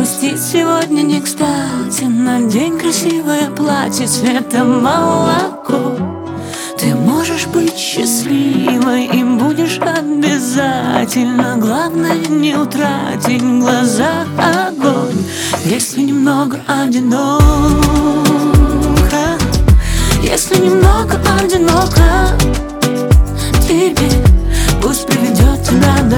Грустить сегодня не кстати. Надень красивое платье цвета молоко. Ты можешь быть счастливой, и будешь обязательно. Главное не утратить в глазах огонь. Если немного одиноко, если немного одиноко, тебе пусть приведет тебя